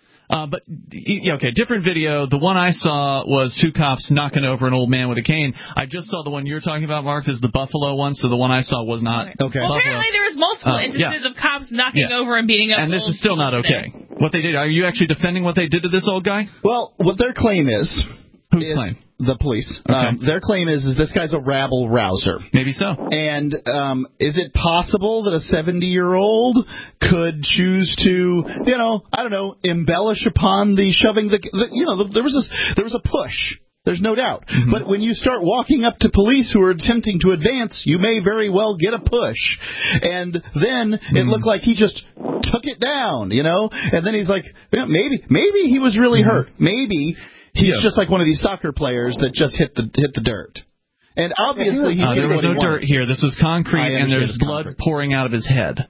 Different video. The one I saw was two cops knocking over an old man with a cane. I just saw the one you're talking about, Mark, is the Buffalo one, so the one I saw was not. Okay. Well, apparently there was multiple instances of cops knocking over and beating up. And this is still not okay. What they did, are you actually defending what they did to this old guy? Well, what their claim is... Whose claim? The police. Okay. Their claim is this guy's a rabble-rouser. Maybe so. And is it possible that a 70-year-old could choose to, embellish upon the shoving? There was a push. There's no doubt. Mm-hmm. But when you start walking up to police who are attempting to advance, you may very well get a push. And then it looked like he just took it down, And then he's like, maybe he was really hurt. Maybe... He's just like one of these soccer players that just hit the dirt. And obviously there was no dirt here. This was concrete, and there's blood pouring out of his head.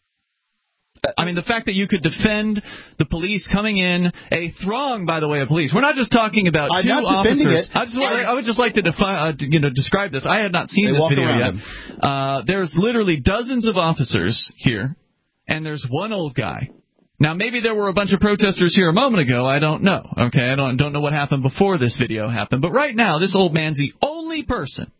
I mean, the fact that you could defend the police coming in, a throng, by the way, of police. We're not just talking about two officers. I would just like to describe this. I had not seen this video yet. There's literally dozens of officers here, and there's one old guy. Now, maybe there were a bunch of protesters here a moment ago. I don't know. Okay, I don't know what happened before this video happened. But right now, this old man's the only person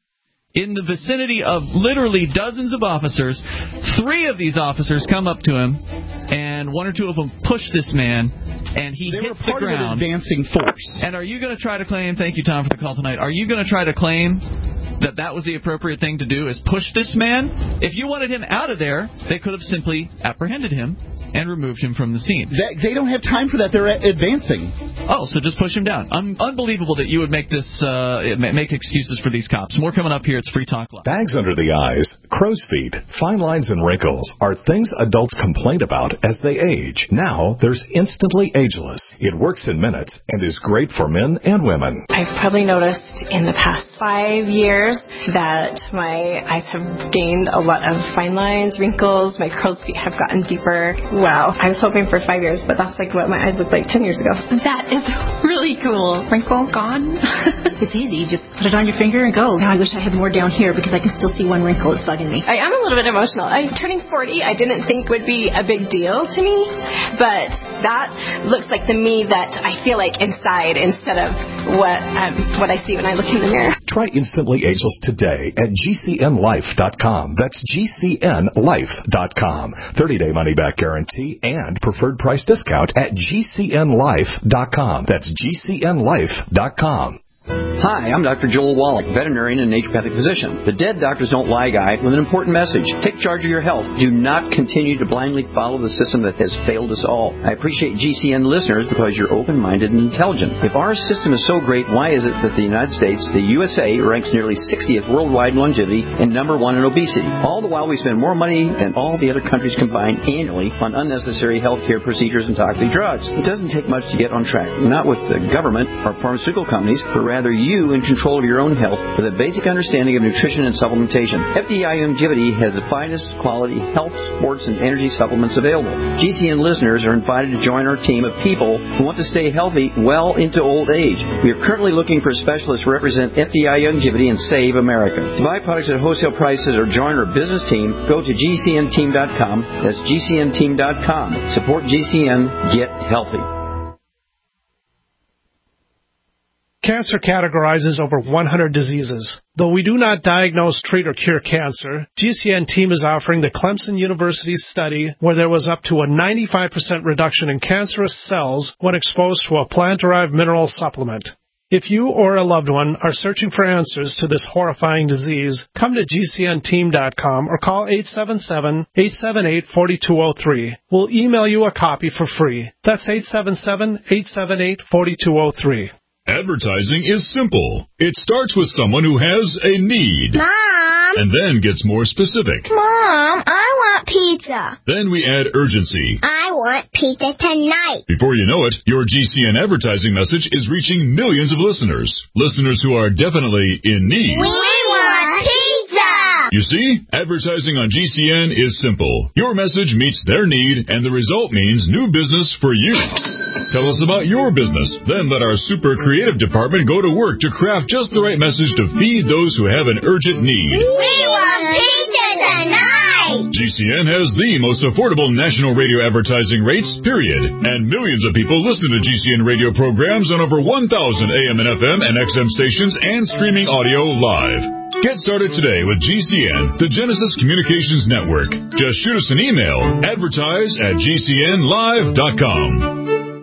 in the vicinity of literally dozens of officers. 3 of these officers come up to him, and 1 or 2 of them push this man, and he hits the ground. They were part of an advancing force. And are you going to try to claim, thank you, Tom, for the call tonight, are you going to try to claim that was the appropriate thing to do, is push this man? If you wanted him out of there, they could have simply apprehended him and removed him from the scene. They don't have time for that. They're advancing. Oh, so just push him down. Unbelievable that you would make this make excuses for these cops. More coming up here. It's Free Talk Live. Bags under the eyes, crow's feet, fine lines and wrinkles are things adults complain about as they age. Now there's Instantly Ageless. It works in minutes and is great for men and women. I've probably noticed in the past 5 years that my eyes have gained a lot of fine lines, wrinkles, my crow's feet have gotten deeper. Wow. I was hoping for 5 years, but that's like what my eyes looked like 10 years ago. That is really cool. Wrinkle gone. It's easy. You just put it on your finger and go. Now I wish I had more down here because I can still see 1 wrinkle. It's bugging me. I am a little bit emotional. Turning 40, I didn't think would be a big deal to me, but that looks like the me that I feel like inside instead of what I see when I look in the mirror. Try Instantly Ageless today at GCNlife.com. That's GCNlife.com. 30-day money-back guarantee and preferred price discount at GCNlife.com. That's GCNlife.com. Hi, I'm Dr. Joel Wallach, veterinarian and naturopathic physician. The Dead Doctors Don't Lie guy with an important message. Take charge of your health. Do not continue to blindly follow the system that has failed us all. I appreciate GCN listeners because you're open-minded and intelligent. If our system is so great, why is it that the United States, the USA, ranks nearly 60th worldwide in longevity and number 1 in obesity? All the while we spend more money than all the other countries combined annually on unnecessary healthcare procedures and toxic drugs. It doesn't take much to get on track. Not with the government or pharmaceutical companies who are rather you in control of your own health with a basic understanding of nutrition and supplementation. FDI Longevity has the finest quality health, sports, and energy supplements available. GCN listeners are invited to join our team of people who want to stay healthy well into old age. We are currently looking for specialists to represent FDI Longevity and Save America. To buy products at wholesale prices or join our business team, go to GCNteam.com. That's GCNteam.com. Support GCN. Get healthy. Cancer categorizes over 100 diseases. Though we do not diagnose, treat, or cure cancer, GCN team is offering the Clemson University study where there was up to a 95% reduction in cancerous cells when exposed to a plant-derived mineral supplement. If you or a loved one are searching for answers to this horrifying disease, come to GCNteam.com or call 877-878-4203. We'll email you a copy for free. That's 877-878-4203. Advertising is simple. It starts with someone who has a need. Mom! And then gets more specific. Mom, I want pizza. Then we add urgency. I want pizza tonight. Before you know it, your GCN advertising message is reaching millions of listeners. Listeners who are definitely in need. We want pizza! You see, advertising on GCN is simple. Your message meets their need, and the result means new business for you. Tell us about your business. Then let our super creative department go to work to craft just the right message to feed those who have an urgent need. We want pizza tonight! GCN has the most affordable national radio advertising rates, period. And millions of people listen to GCN radio programs on over 1,000 AM and FM and XM stations and streaming audio live. Get started today with GCN, the Genesis Communications Network. Just shoot us an email, advertise@gcnlive.com.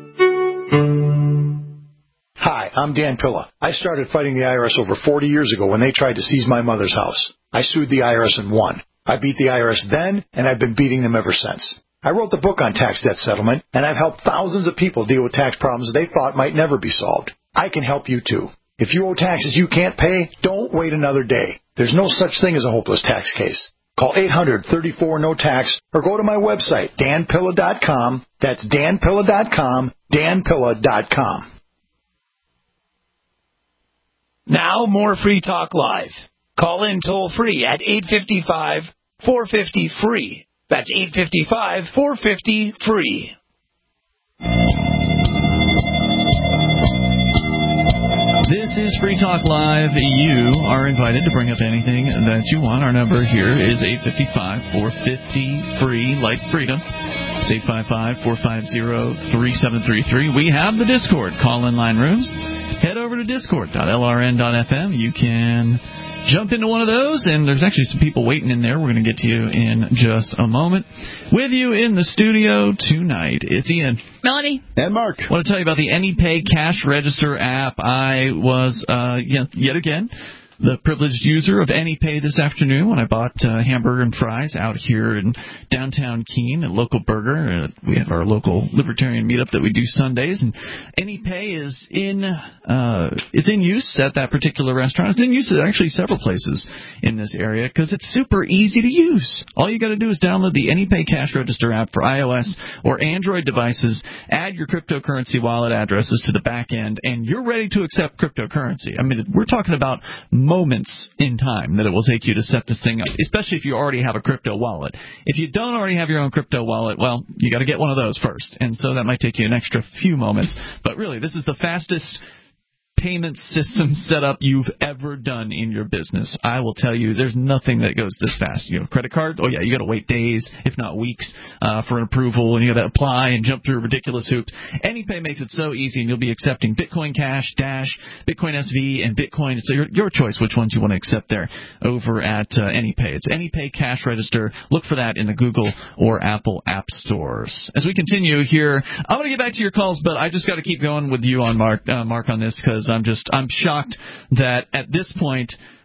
Hi, I'm Dan Pilla. I started fighting the IRS over 40 years ago when they tried to seize my mother's house. I sued the IRS and won. I beat the IRS then, and I've been beating them ever since. I wrote the book on tax debt settlement, and I've helped thousands of people deal with tax problems they thought might never be solved. I can help you too. If you owe taxes you can't pay, don't wait another day. There's no such thing as a hopeless tax case. Call 800-34-NO-TAX or go to my website, danpilla.com. That's danpilla.com, danpilla.com. Now more Free Talk Live. Call in toll-free at 855-450-FREE. That's 855-450-FREE. This is Free Talk Live. You are invited to bring up anything that you want. Our number here is 855-450-FREE, like freedom. It's 855-450-3733. We have the Discord call-in line rooms. Head over to discord.lrn.fm. You can jump into one of those, and there's actually some people waiting in there. We're going to get to you in just a moment. With you in the studio tonight, it's Ian. Melanie. And Mark. I want to tell you about the AnyPay Cash Register app. I was, yet again, the privileged user of AnyPay this afternoon when I bought hamburger and fries out here in downtown Keene at Local Burger. We have our local libertarian meetup that we do Sundays, and AnyPay is in use at that particular restaurant. It's in use at actually several places in this area because it's super easy to use. All you got to do is download the AnyPay Cash Register app for iOS or Android devices, add your cryptocurrency wallet addresses to the back end, and you're ready to accept cryptocurrency. I mean, we're talking about moments in time that it will take you to set this thing up, especially if you already have a crypto wallet. If you don't already have your own crypto wallet, well, you got to get one of those first, and so that might take you an extra few moments. But really, this is the fastest payment system setup you've ever done in your business. I will tell you, there's nothing that goes this fast. You know, credit card, oh yeah, you got to wait days, if not weeks, for an approval, and you got to apply and jump through ridiculous hoops. AnyPay makes it so easy, and you'll be accepting Bitcoin Cash, Dash, Bitcoin SV, and Bitcoin. It's your choice which ones you want to accept there over at AnyPay. It's AnyPay Cash Register. Look for that in the Google or Apple app stores. As we continue here, I'm going to get back to your calls, but I just got to keep going with you on Mark on this because I'm shocked that at this point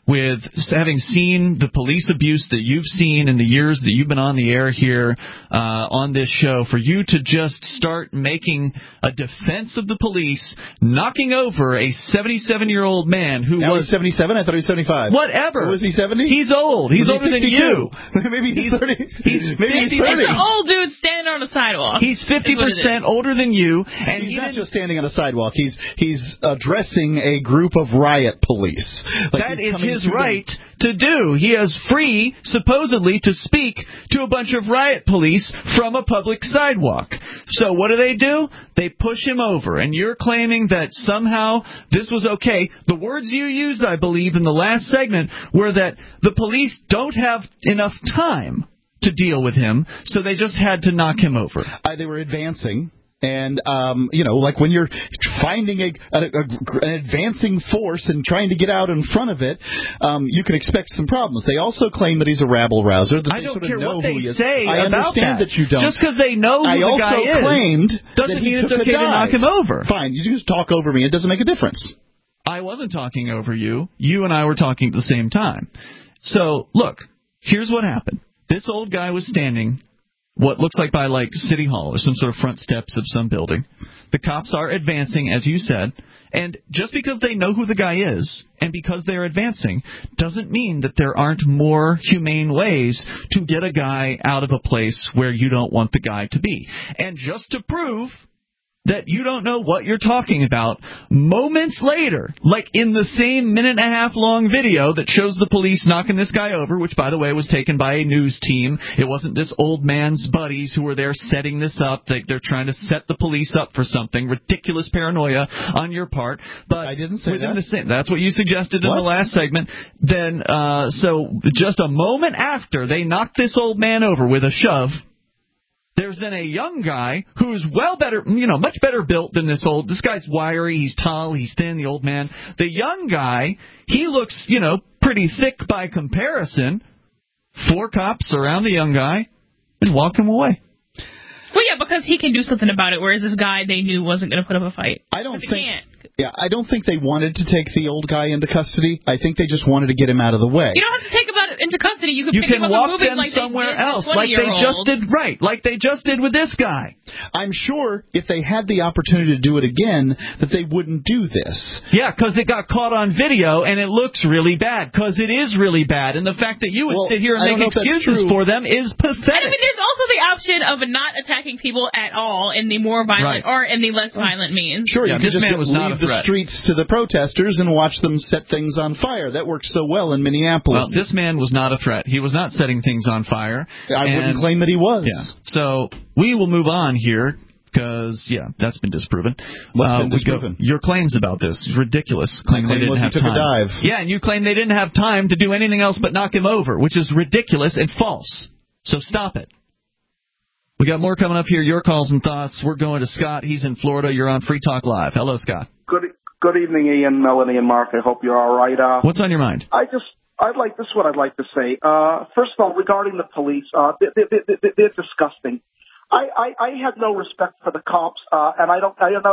with having seen the police abuse that you've seen in the years that you've been on the air here on this show, for you to just start making a defense of the police, knocking over a 77-year-old man who now was... he's 77? I thought he was 75. Whatever. Was he 70? He's old. He's older than you. Maybe he's 30. Maybe he's 30. It's an old dude standing on the sidewalk. He's 50% older than you. And he's not just standing on a sidewalk. He's addressing a group of riot police. That is his right to do. He is free, supposedly, to speak to a bunch of riot police from a public sidewalk. So what do? They push him over, and you're claiming that somehow this was okay. The words you used, I believe, in the last segment were that the police don't have enough time to deal with him, so they just had to knock him over. They were advancing. And, like when you're finding an advancing force and trying to get out in front of it, you can expect some problems. They also claim that he's a rabble-rouser. That I don't sort of care know what they who he is. say I about understand that you don't. Just because they know who the guy is claimed doesn't mean it's okay to knock him over. Fine, you just talk over me. It doesn't make a difference. I wasn't talking over you. You and I were talking at the same time. So, look, here's what happened. This old guy was standing what looks like by City Hall or some sort of front steps of some building. The cops are advancing, as you said, and just because they know who the guy is and because they're advancing doesn't mean that there aren't more humane ways to get a guy out of a place where you don't want the guy to be. And just to prove that you don't know what you're talking about, moments later, like in the same minute-and-a-half-long video that shows the police knocking this guy over, which, by the way, was taken by a news team. It wasn't this old man's buddies who were there setting this up. They're trying to set the police up for something. Ridiculous paranoia on your part. But I didn't say that. That's what you suggested in the last segment. Then, so just a moment after they knocked this old man over with a shove, there's then a young guy who's much better built than this guy's wiry, he's tall, he's thin, the old man. The young guy, he looks, pretty thick by comparison. 4 cops around the young guy and walk him away. Well, yeah, because he can do something about it, whereas this guy they knew wasn't going to put up a fight. I don't think they wanted to take the old guy into custody. I think they just wanted to get him out of the way. You don't have to take him into custody. You can pick him up walk and move them somewhere else, like they just did with this guy. I'm sure if they had the opportunity to do it again, that they wouldn't do this. Yeah, because it got caught on video, and it looks really bad, because it is really bad. And the fact that you would sit here and make excuses for them is pathetic. And there's also the option of not attacking people at all in the more violent or in the less violent means. Sure, you could just leave the streets to the protesters and watch them set things on fire. That works so well in Minneapolis. Well, this man was not a threat. He was not setting things on fire. I wouldn't claim that he was. Yeah. So we will move on here because, that's been disproven. What's been disproven? Your claims about this is ridiculous. Claim they didn't have time. A dive. Yeah, and you claim they didn't have time to do anything else but knock him over, which is ridiculous and false. So stop it. We got more coming up here. Your calls and thoughts. We're going to Scott. He's in Florida. You're on Free Talk Live. Hello, Scott. Good evening, Ian, Melanie, and Mark. I hope you're all right. What's on your mind? This is what I'd like to say. First of all, regarding the police, they're disgusting. I have no respect for the cops, and I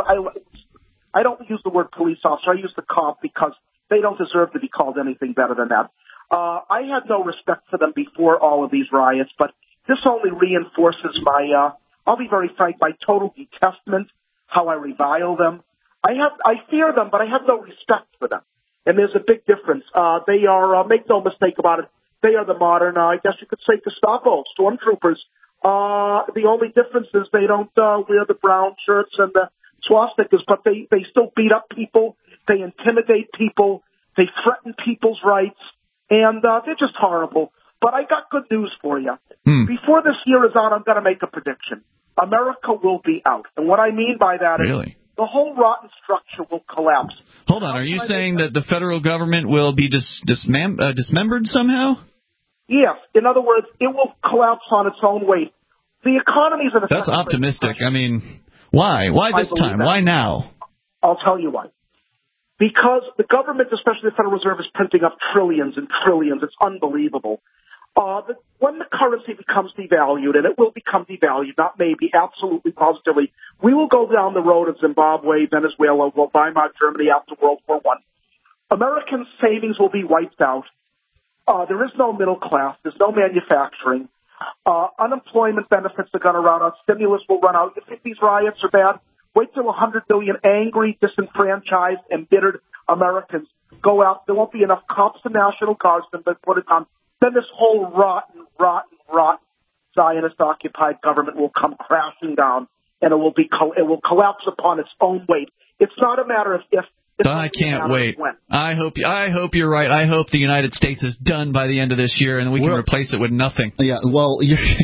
don't use the word police officer. I use the cop because they don't deserve to be called anything better than that. I had no respect for them before all of these riots, but this only reinforces I'll be very frank, my total detestment, how I revile them. I fear them, but I have no respect for them. And there's a big difference. They are, make no mistake about it, they are the modern, I guess you could say, Gestapo, stormtroopers. The only difference is they don't wear the brown shirts and the swastikas, but they still beat up people, they intimidate people, they threaten people's rights, and they're just horrible. But I got good news for you. Before this year is out, I'm going to make a prediction. America will be out. And what I mean by that is the whole rotten structure will collapse. Hold on. Are you saying that the federal government will be dismembered somehow? Yes. In other words, it will collapse on its own weight. The economy's in a... That's optimistic. I mean, why? Why this time? Why now? I'll tell you why. Because the government, especially the Federal Reserve, is printing up trillions and trillions. It's unbelievable. When the currency becomes devalued, and it will become devalued, not maybe, absolutely, positively, we will go down the road of Zimbabwe, Venezuela, Weimar Germany after World War American savings will be wiped out. There is no middle class. There's no manufacturing. Unemployment benefits are going to run out. Stimulus will run out. You think these riots are bad? Wait till 100 million angry, disenfranchised, embittered Americans go out. There won't be enough cops and National Guards to put it on. Then this whole rotten Zionist-occupied government will come crashing down, and it will collapse upon its own weight. It's not a matter of if. I can't wait. I hope you're right. I hope the United States is done by the end of this year, and we can replace it with nothing. Yeah, well,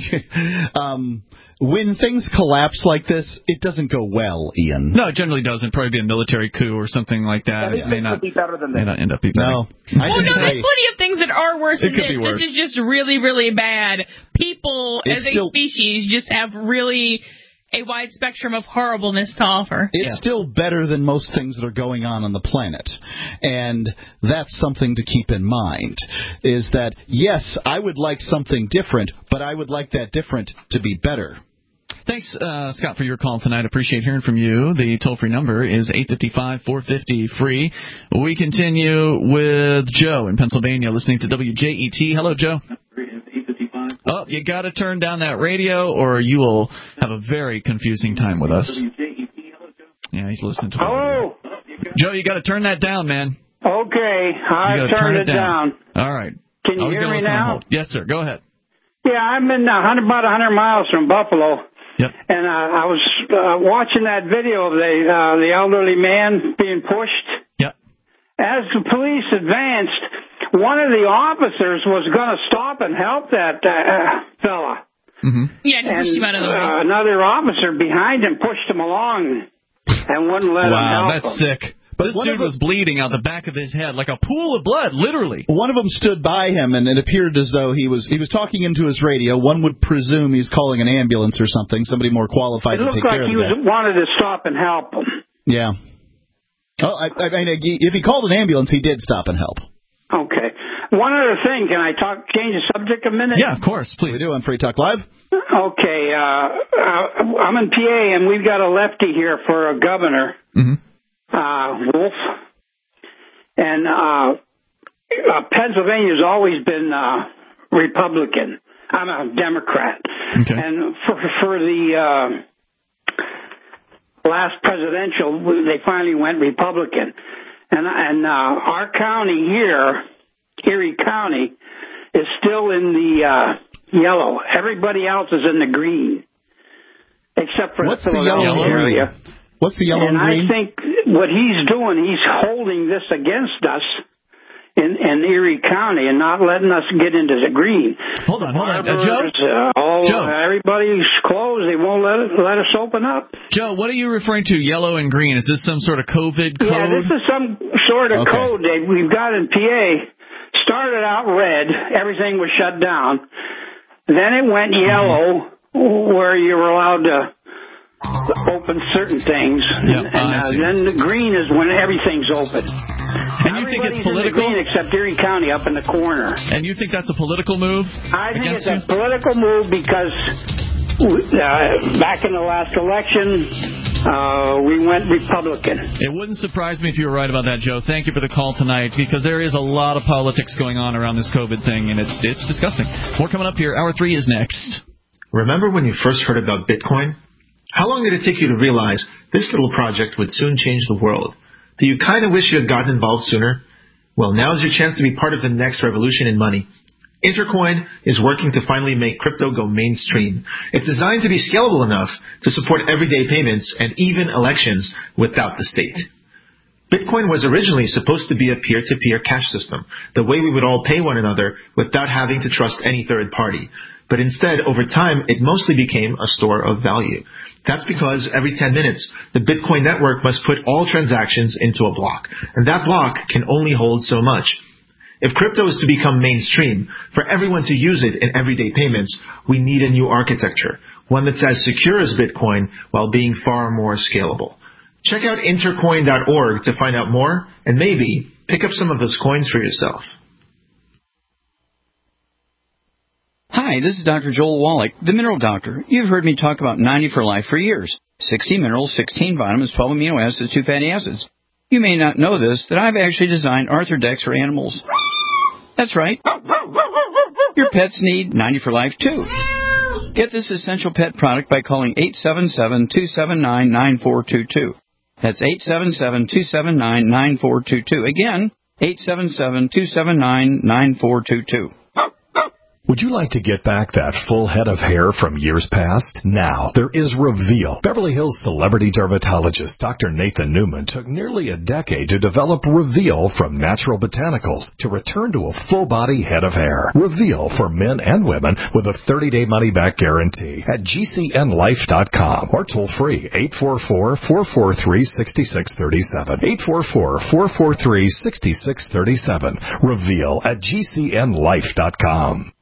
when things collapse like this, it doesn't go well, Ian. No, it generally doesn't. Probably be a military coup or something like that. It may not be better than that. May not end up being better. Well, no, there's plenty of things that are worse than this. Worse. This is just really, really bad. People, as a species, just have really a wide spectrum of horribleness to offer. It's still better than most things that are going on the planet. And that's something to keep in mind, is that, yes, I would like something different, but I would like that different to be better. Thanks, Scott, for your call tonight. Appreciate hearing from you. The toll-free number is 855-450-FREE. We continue with Joe in Pennsylvania, listening to WJET. Hello, Joe. Oh, you got to turn down that radio, or you will have a very confusing time with us. Yeah, he's listening to it. Hello? Joe, you got to turn that down, man. Okay, I turned it down. All right. Can you hear me now? Yes, sir. Go ahead. Yeah, I'm in about 100 miles from Buffalo. Yep. And I was watching that video of the elderly man being pushed. Yep. As the police advanced, one of the officers was going to stop and help that fella. Mm-hmm. Yeah, and pushed him out of the way. Another officer behind him pushed him along and wouldn't let him help him. Wow, that's sick. But this dude was bleeding out the back of his head like a pool of blood, literally. One of them stood by him, and it appeared as though he was talking into his radio. One would presume he's calling an ambulance or something, somebody more qualified to take care of that. It looked like he wanted to stop and help him. Yeah. Oh, I mean, if he called an ambulance, he did stop and help. Okay. One other thing, can I change the subject a minute? Yeah, of course, please. We do on Free Talk Live. Okay. I'm in PA, and we've got a lefty here for a governor. Mm-hmm. Wolf. And Pennsylvania's always been Republican. I'm a Democrat. Okay. And for the last presidential, they finally went Republican. And our county here, Erie County, is still in the yellow. Everybody else is in the green, except for the Philadelphia area. What's the yellow and green? I think what he's doing, he's holding this against us in Erie County and not letting us get into the green. Hold on. Joe? Everybody's closed. They won't let us open up. Joe, what are you referring to, yellow and green? Is this some sort of COVID code? Yeah, this is some sort of code that we've got in PA. Started out red. Everything was shut down. Then it went yellow, where you were allowed to open certain things, and then the green is when everything's open. And you think it's political? In the green except Erie County up in the corner. And you think that's a political move? I think it's a political move because back in the last election, we went Republican. It wouldn't surprise me if you were right about that, Joe. Thank you for the call tonight, because there is a lot of politics going on around this COVID thing, and it's disgusting. More coming up here. Hour 3 is next. Remember when you first heard about Bitcoin? How long did it take you to realize this little project would soon change the world? Do you kind of wish you had gotten involved sooner? Well, now is your chance to be part of the next revolution in money. Intercoin is working to finally make crypto go mainstream. It's designed to be scalable enough to support everyday payments and even elections without the state. Bitcoin was originally supposed to be a peer-to-peer cash system, the way we would all pay one another without having to trust any third party. But instead, over time, it mostly became a store of value. That's because every 10 minutes, the Bitcoin network must put all transactions into a block, and that block can only hold so much. If crypto is to become mainstream, for everyone to use it in everyday payments, we need a new architecture, one that's as secure as Bitcoin while being far more scalable. Check out intercoin.org to find out more, and maybe pick up some of those coins for yourself. Hi, this is Dr. Joel Wallach, the Mineral Doctor. You've heard me talk about 90 for Life for years. 60 minerals, 16 vitamins, 12 amino acids, 2 fatty acids. You may not know this, that I've actually designed Arthrodex for animals. That's right. Your pets need 90 for Life, too. Get this essential pet product by calling 877-279-9422. That's 877-279-9422. Again, 877-279-9422. Would you like to get back that full head of hair from years past? Now, there is Reveal. Beverly Hills celebrity dermatologist Dr. Nathan Newman took nearly a decade to develop Reveal from natural botanicals to return to a full-body head of hair. Reveal for men and women with a 30-day money-back guarantee at GCNlife.com or toll-free 844-443-6637. 844-443-6637. Reveal at GCNlife.com.